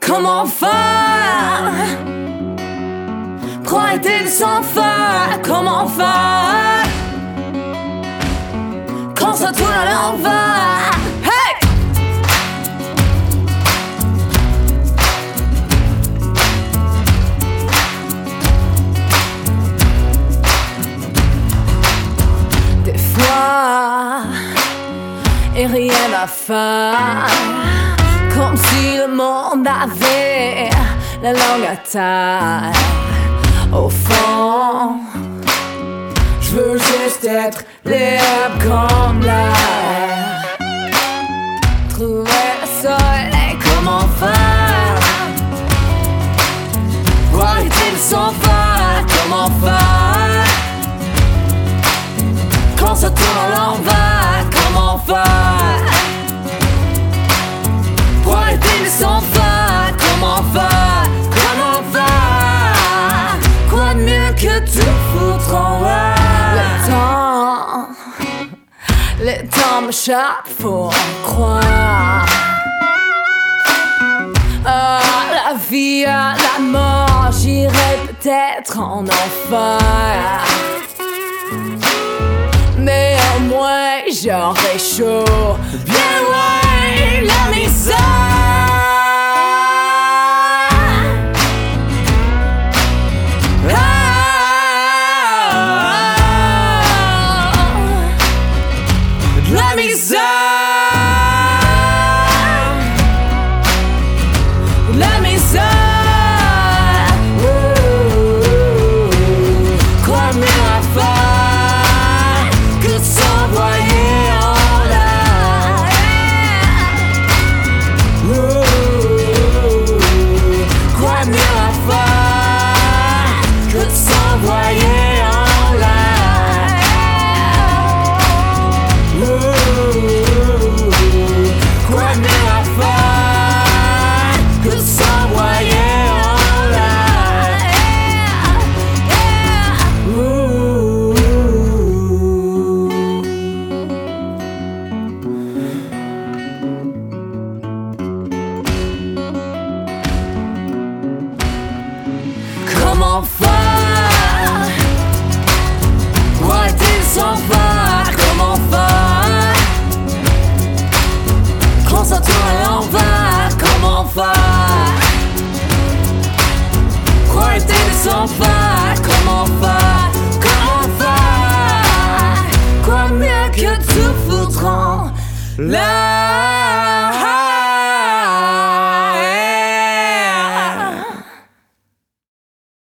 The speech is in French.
Comment faire? Quoi est-il sans faire? Comment faire? Quand ça tourne à l'envers. Hey! Des fois, et rien à faire. Comme si le monde avait la langue à terre. Au fond, je veux juste être libre comme l'air. Trouver le soleil, comment faire? Quoi est-il sans faire? Comment faire? Quand ça tourne à l'envers, comment faire? Quoi est-il sans faire? Comment faire? Comment faire? Quoi de mieux que tout foutre en l'air? Le temps m'échappe, faut en croire. À la vie, à la mort, j'irai peut-être en enfer. Mais au moins j'aurai chaud, bien loin la misère. La misère. La misère. Quoi mieux à faire que de s'envoyer en l'air? Quoi mieux à faire que de s'envoyer en l'air? Quoi mieux à faire que de s'envoyer en l'air? Comment faire? Quoi est-il sans faire? Comment faire? Quand ça tourne à l'envers, comment faire? Quoi est-il sans faire?